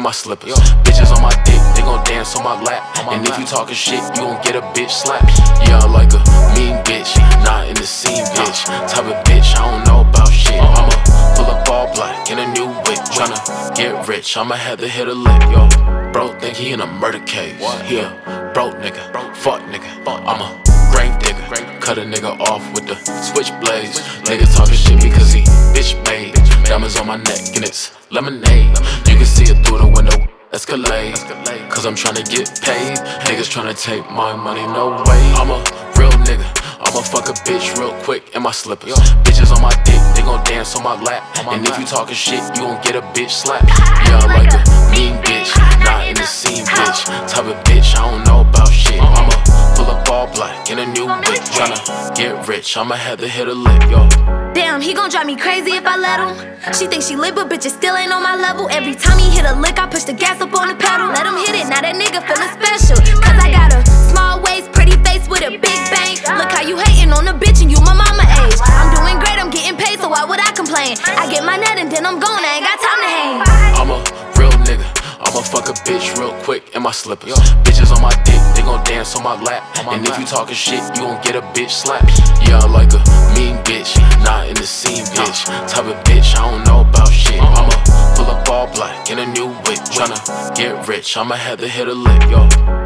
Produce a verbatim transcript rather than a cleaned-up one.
my slippers. Bitches on my dick, they gon' dance on my lap. And if you talking shit, you gon' get a bitch slapped. Yeah, I like a mean bitch, not in the scene bitch. Type of bitch, I don't know about shit. I'ma pull up all black in a new whip, tryna get rich. I'ma have to hit a lick, yo. Bro think he in a murder case. He a broke nigga, fuck nigga. I'm a grave digger, cut a nigga off with the switchblades. Nigga talking shit because he bitch made. Diamonds on my neck and it's lemonade. You can see it through the window, Escalade. Cause I'm tryna get paid. Niggas tryna take my money, no way. I'm a real nigga, I'ma fuck a bitch real quick in my slippers. Bitches on my dick, they gon' dance on my lap. And if you talking shit, you gon' get a bitch slapped. Yeah, I like a mean bitch, not in the scene bitch. Type of bitch, I don't know about shit. I'ma pull up all black in a new whip, tryna get rich. I'ma have to hit a lick, yo. Damn, he gon' drive me crazy if I let him. She thinks she lit, but bitches still ain't on my level. Every time he hit a lick, I push the gas up on the pedal. Let him hit it, now that nigga feelin' special. Cause I got a small waist, pretty face with a big bang. Look how you hatin' on a bitch and you my mama age. I'm doing great, I'm getting paid, so why would I complain? I get my net and then I'm gone, I ain't got time to hang. I'm a real nigga, I'ma fuck a bitch real quick in my slippers. Bitches on my dick, they gon' dance on my lap. And if you talking shit, you gon' get a bitch slapped. Yeah, I like a mean bitch, not in the scene bitch. Type of bitch, I don't know about shit. I'ma pull up all black in a new whip, tryna get rich. I'ma have to hit a lick, yo.